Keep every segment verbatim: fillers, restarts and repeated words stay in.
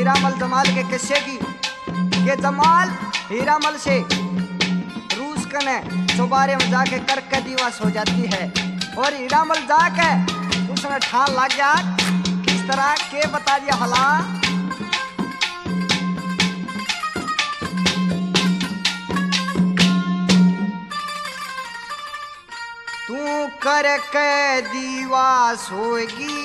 हीरामल जमाल के किस्से की के जमाल हीरामल से रूस कने चौबारे में जाके करके दिवस हो जाती है और हीरामल जाके उसने ठान लग गया किस तरह के बता दिया भला। तू करके दिवस होगी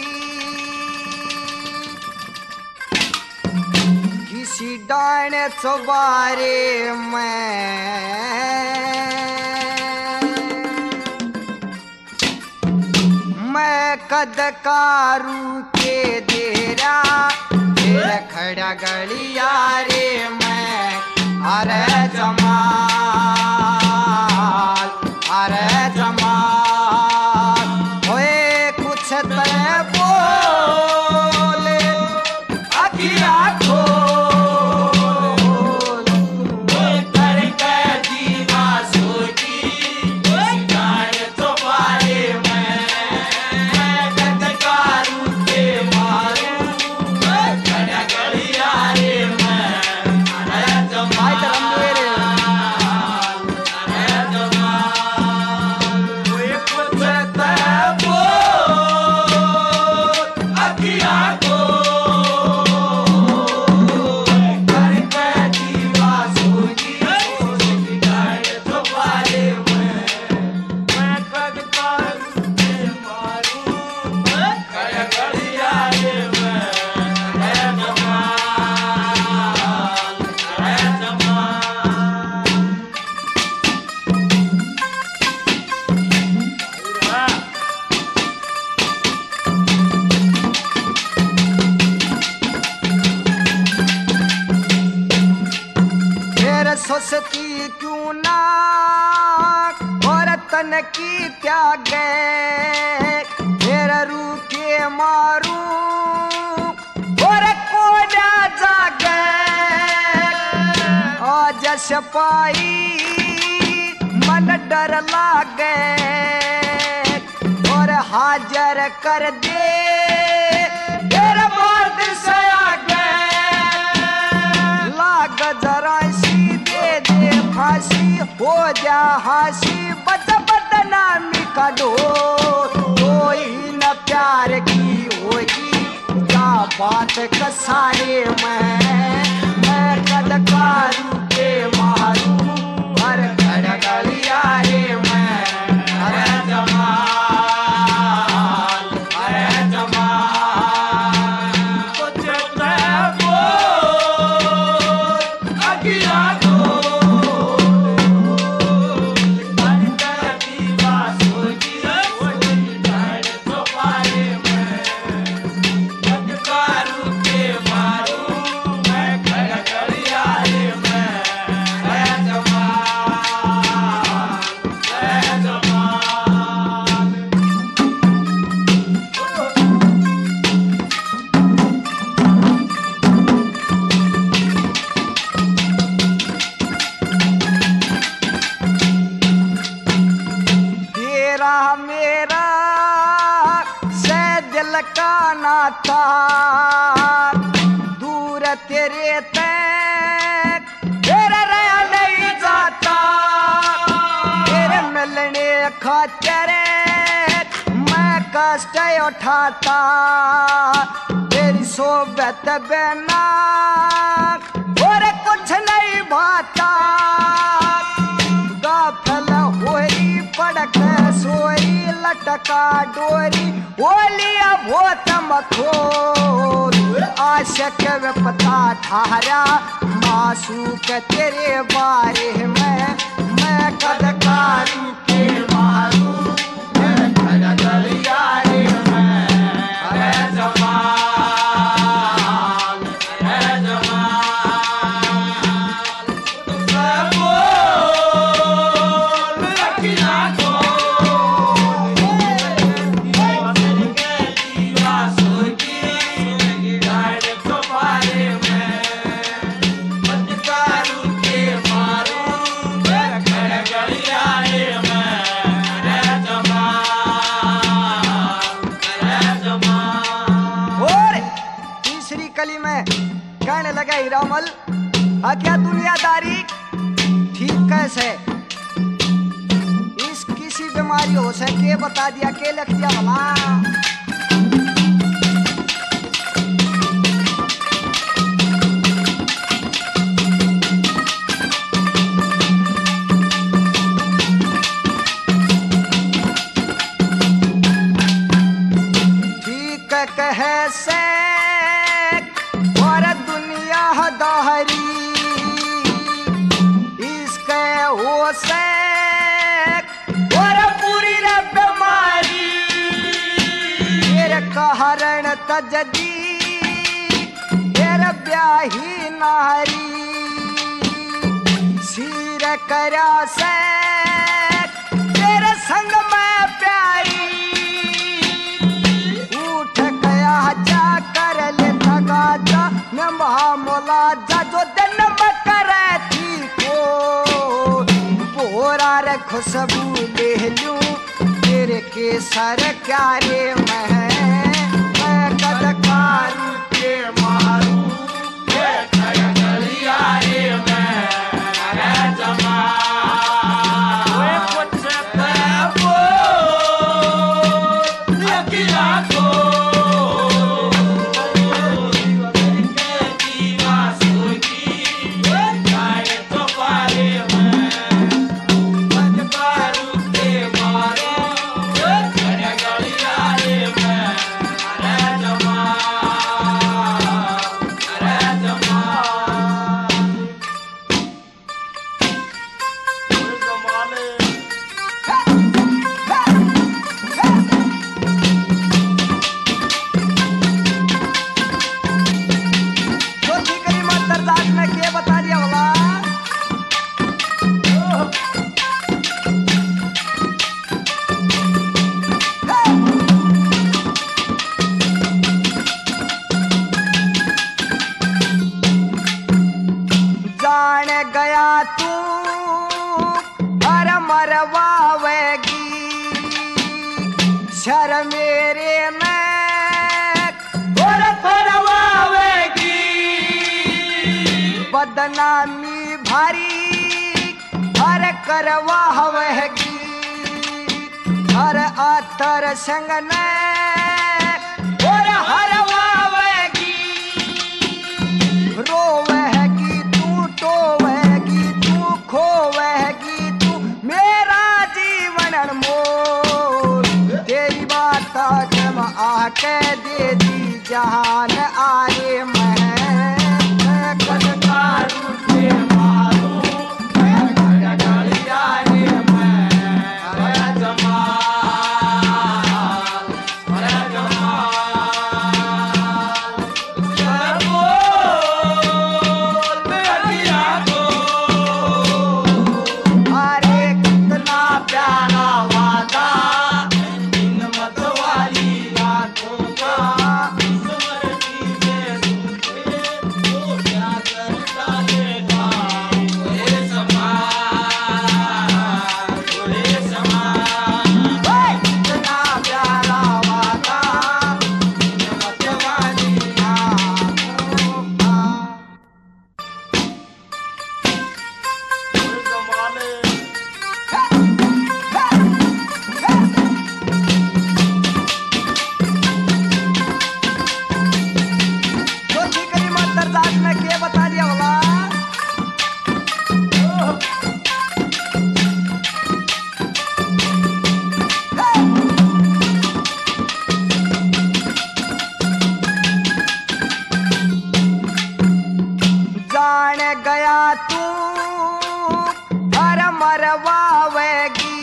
किसी डाण चौबारे में मैं कद कारू के देरा तेरे खड़ा गलिया रे मैं अरे जमाल अरे जमाल होए कुछ तय बोले अखिया को सोचती क्यों ना और तन की त्यागे तेरा रू के मारू और कोड़ा जागे आज सपाई मन डर लागे और हाजर कर दे तेरा मर्द से आगे लाग जरा दे फांसी हो जा हासी बद बदनामी का दो कोई न प्यार की होगी क्या बात कसारे में मैं कद कारू के मारू हर घर गलिया रे मैं अरे जमाल अरे जमाल कुछ बोल अगिया मेरा से दिल का नाता दूर तेरे तक तेरा रहा नहीं जाता तेरे मिलने खातिर मैं कष्ट उठाता तेरी सोबत बिना और कुछ नहीं भाता गाफिल होई पड़क सोई लटका डोरी बोलिया बहुत मखोर आशक पता थारा मासूक तेरे बारे में मैं कद कारू के मारू गलिया रे मैं अरे जमाल अरे जमाल बोल अखिया को Yeah. लगे हीरामल हाँ क्या दुनियादारी ठीक कैसे इस किसी बीमारी हो सके बता दिया के लिख दिया भला। कहे से और दुनिया दहरी इसके हो से और पूरी रे बीमारी तेरे कहरण तजदी तेरे ब्याही नारी सिर करा से तेरे संग में प्यारी जा कर ले थका जा न महामोला जा जो दिन में करे थी को बोरा रे खुशबू ले लूं तेरे के सर क्या रे मैं मैं कदकारू के मारू ये गलिया रे मैं अरे जमा वे कुछ वो अकेला को गया तू हर मरवावेगी शर मेरे में और फरवावेगी बदनामी भारी हर करवावेगी हर आतर संग ने और हरवावेगी रोवेगी तू टोवेगी तू खोवेगी तू मेरा जीवन मोर तेरी बात जब आके दे दी जहान आए मैं कदकारू के मारू मैं गलिया रे मैं अरे जमाल अरे जमाल बोल बेटिया को अरे कितना प्यारा वादा इन मत वाली रातों का स्मृति में सूखे तो क्या कर डालेगा ओए समाल ओए समाल कितना प्यारा वादा इन मत वाली रातों का जो ठीकरी मत दर्दात में के बता दिया वाला जान गया तू हर मरवावेगी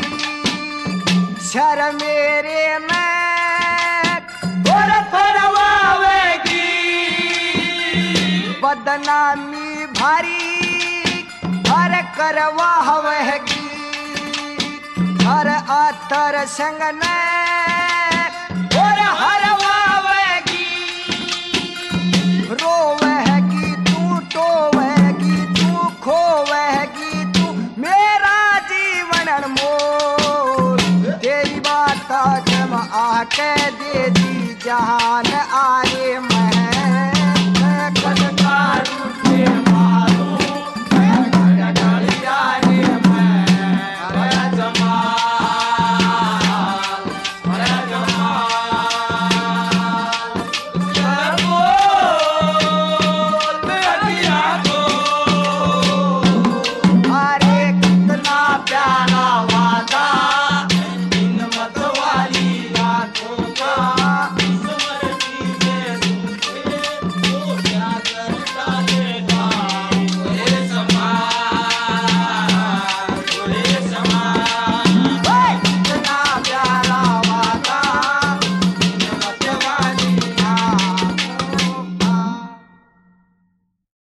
शर मेरे में और फरवावेगी बदनामी भारी हर करवावेगी हर आतर संग ने और हरवावेगी रोवेगी तू टोवेगी तू खोवेगी तू मेरा जीवन मोर तेरी बात जब आके दे दी जहान आए